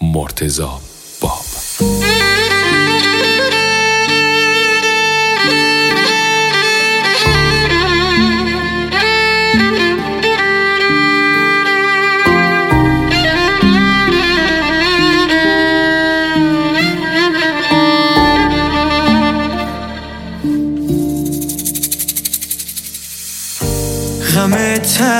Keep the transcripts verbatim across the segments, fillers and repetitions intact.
مرتضی باب. غم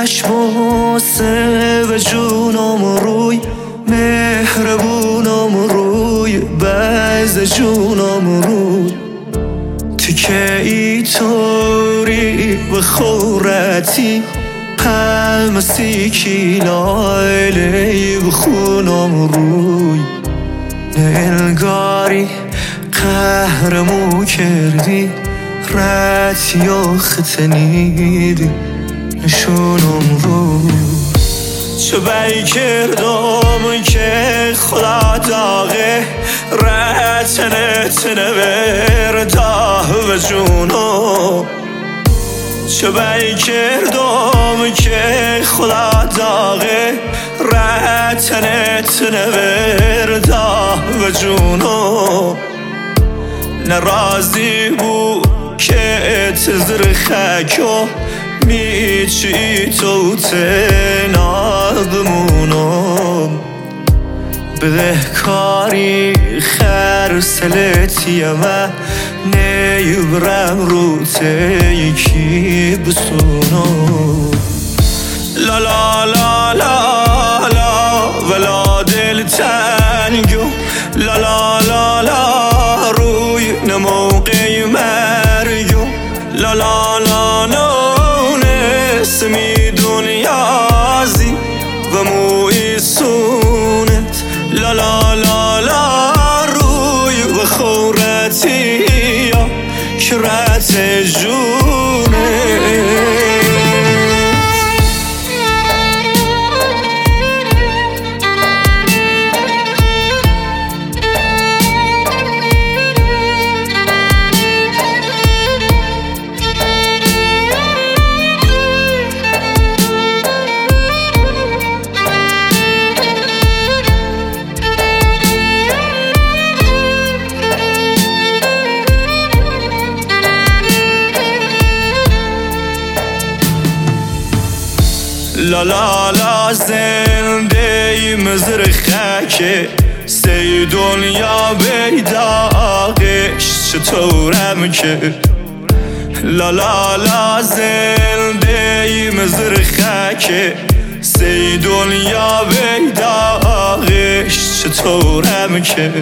تشماسه و جونم روی مهربونم روی بعض جونم روی تکه ای توری و خورتی همه سیکی لایلی و خونم روی نلگاری قهرمو کردی رتی آخت نیدی نشونم رو چه بی کردم که خدا داغه رتنه تنه برده و جونم چه بی کردم که خدا داغه رتنه تنه برده و جونم نرازی بود که تزر خاکو میچی تو تنادمونم بده کاری خرسلتی اما نیبرم رو تیکی بسونم لا لا لا لا لا ولا دل تنگو لا لا لا لا روی نموقع مرگو لا لا لا لا اسمی دنیازی و موی سونت لا لا لا لا روی و خورتی یا کرت جونت لا لا لا زنده مزر خاکه سی دنیا بیداغش چطورم که لا لا لا زنده مزر خاکه سی دنیا بیداغش چطورم که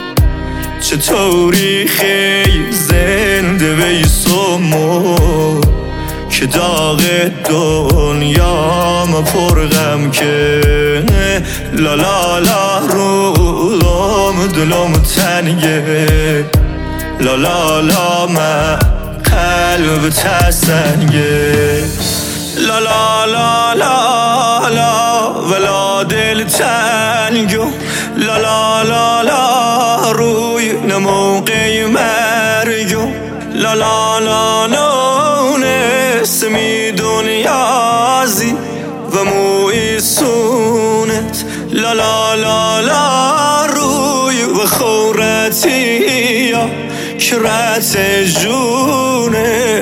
چطوری خی زنده بیسمو که داغ دنیا ما پرغم که لا لا لا رولم دلم تنگه لا لا لا من قلب تسنگه لا لا لا لا لا ولا دل تنگو لا لا لا لا روی نموقع مرگو لا لا لا لا اسمی دنیازی و موی سونت لا لا لا لا روی و خورتی یا کرت جونت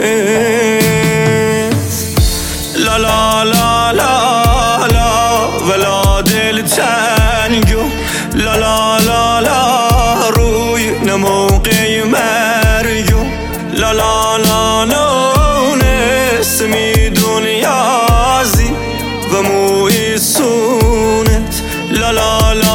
لا لا لا لا لا ولا دل تنگو لا لا لا لا روی نموقع مرگو لا لا لا لا اسمی دنیازی و موی سونت لا لا لا